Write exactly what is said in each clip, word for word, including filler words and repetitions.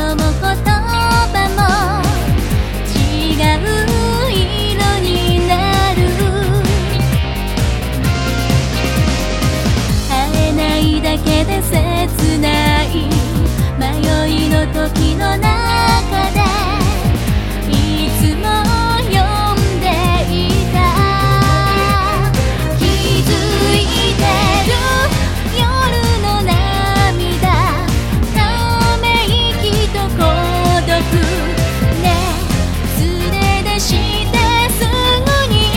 も言葉も違う色になる。会えないだけで切ない迷いの時の中でいつも呼んでいた。気づいてる夜の涙、ため息と孤独ね、素手でしてすぐに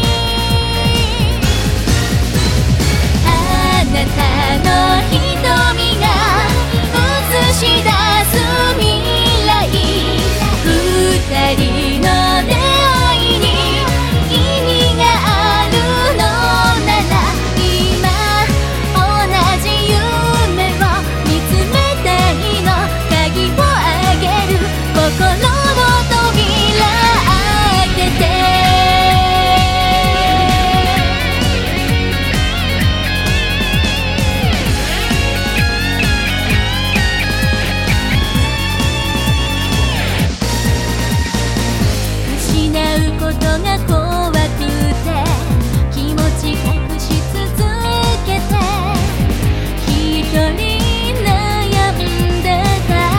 あなたの瞳が映し出す未来、二人の出会いに意味があるのなら、今同じ夢を見つめたいの。鍵をあげる、心を扉開けて。失うことが怖くて気持ち隠し続けて一人悩んでた。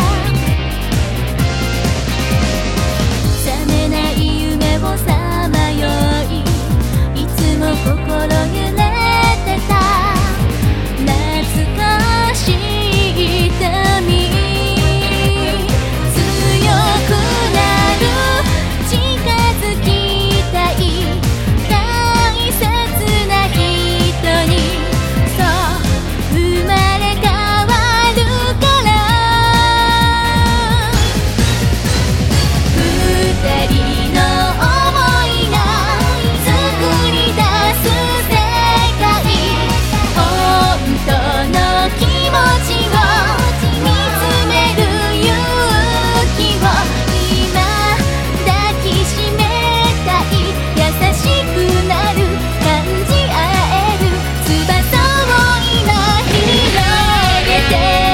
覚めない夢をさまよい、いつも心揺れてた。懐かしい痛み、強くなる近づきたい大切な人に、そう生まれ変わるから。二人の想いが作り出す世界、本当の気持ちを見つめる勇気を今抱きしめたい。優しくなる、感じ合える、翼を今広げて。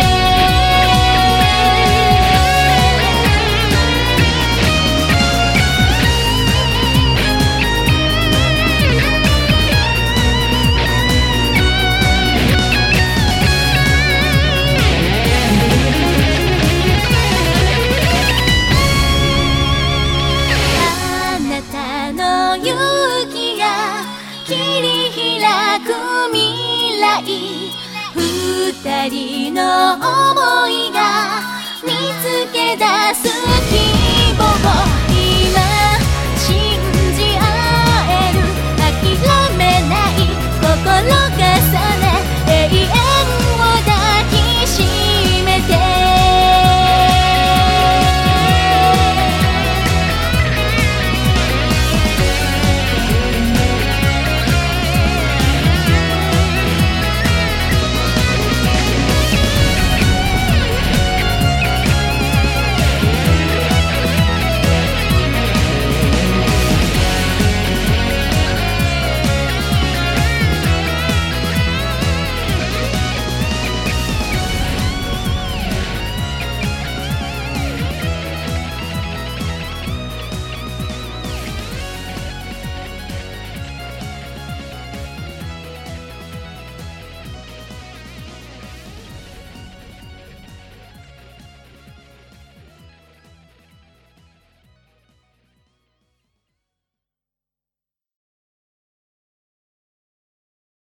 あなたの勇気が切り開く未来、二人の想いが見つけ出す希望。